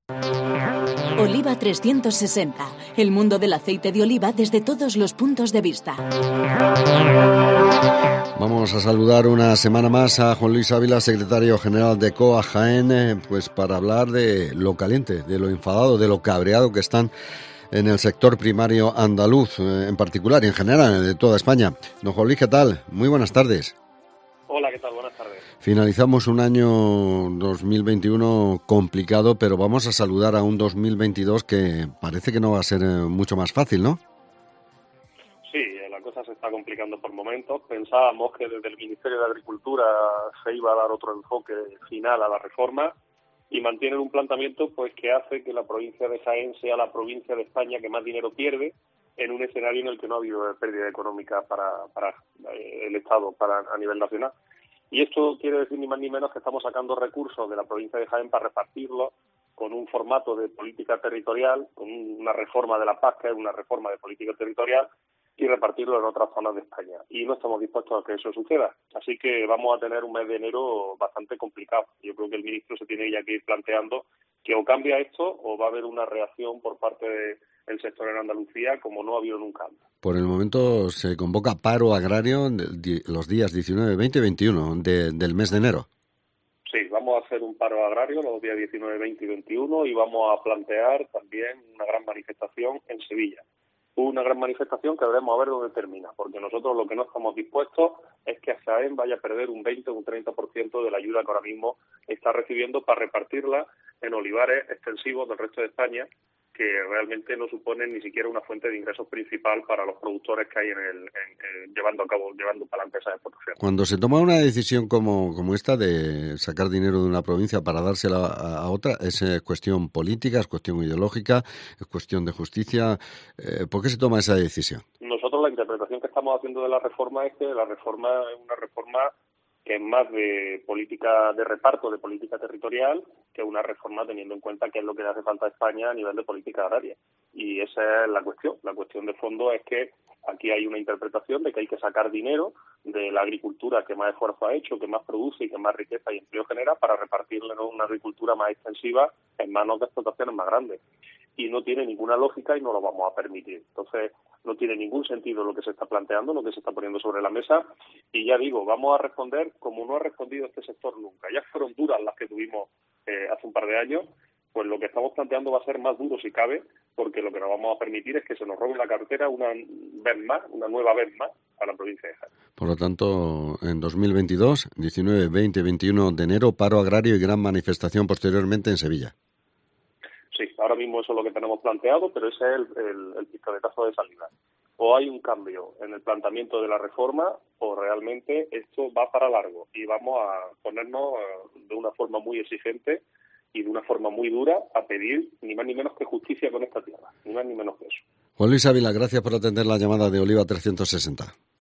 Oliva 360, el mundo del aceite de oliva desde todos los puntos de vista. Vamos a saludar una semana más a Juan Luis Ávila, secretario general de COA Jaén, pues para hablar de lo caliente, de lo enfadado, de lo cabreado que están en el sector primario andaluz en particular y en general de toda España. Don Juan Luis, ¿qué tal? Muy buenas tardes. Hola, ¿qué tal? Buenas tardes. Finalizamos un año 2021 complicado, pero vamos a saludar a un 2022 que parece que no va a ser mucho más fácil, ¿no? Sí, la cosa se está complicando por momentos. Pensábamos que desde el Ministerio de Agricultura se iba a dar otro enfoque final a la reforma y mantienen un planteamiento pues que hace que la provincia de Jaén sea la provincia de España que más dinero pierde en un escenario en el que no ha habido pérdida económica para el Estado a nivel nacional. Y esto quiere decir ni más ni menos que estamos sacando recursos de la provincia de Jaén para repartirlos con un formato de política territorial, con una reforma de la PAC, que es una reforma de política territorial, y repartirlo en otras zonas de España. Y no estamos dispuestos a que eso suceda. Así que vamos a tener un mes de enero bastante complicado. Yo creo que el ministro se tiene ya que ir planteando que o cambia esto o va a haber una reacción por parte del sector en Andalucía como no ha habido nunca antes. Por el momento se convoca paro agrario los días 19, 20 y 21 del mes de enero. Sí, vamos a hacer un paro agrario los días 19, 20 y 21 y vamos a plantear también una gran manifestación en Sevilla. Una gran manifestación que veremos a ver dónde termina, porque nosotros lo que no estamos dispuestos es que Jaén vaya a perder un 20 o un 30% de la ayuda que ahora mismo está recibiendo para repartirla en olivares extensivos del resto de España, que realmente no suponen ni siquiera una fuente de ingresos principal para los productores que hay llevando para adelante esa explotación. Cuando se toma una decisión como esta de sacar dinero de una provincia para dársela a otra, ¿es cuestión política, es cuestión ideológica, es cuestión de justicia? ¿Por qué se toma esa decisión? Nosotros la interpretación que estamos haciendo de la reforma es que la reforma es una reforma que es más de política de reparto, de política territorial, que una reforma teniendo en cuenta qué es lo que le hace falta a España a nivel de política agraria. Y esa es la cuestión. La cuestión de fondo es que aquí hay una interpretación de que hay que sacar dinero de la agricultura que más esfuerzo ha hecho, que más produce y que más riqueza y empleo genera para repartirle en una agricultura más extensiva en manos de explotaciones más grandes. Y no tiene ninguna lógica y no lo vamos a permitir. Entonces, no tiene ningún sentido lo que se está planteando, lo que se está poniendo sobre la mesa. Y ya digo, vamos a responder como no ha respondido este sector nunca. Ya fueron duras las que tuvimos hace un par de años, pues lo que estamos planteando va a ser más duro si cabe, porque lo que nos vamos a permitir es que se nos robe la cartera una nueva vez más a la provincia de Jaén. Por lo tanto, en 2022, 19, 20, 21 de enero, paro agrario y gran manifestación posteriormente en Sevilla. Sí, ahora mismo eso es lo que tenemos planteado, pero ese es el pistoletazo de salida. O hay un cambio en el planteamiento de la reforma o realmente esto va para largo y vamos a ponernos de una forma muy exigente y de una forma muy dura a pedir ni más ni menos que justicia con esta tierra, ni más ni menos que eso. Juan Luis Ávila, gracias por atender la llamada de Oliva 360.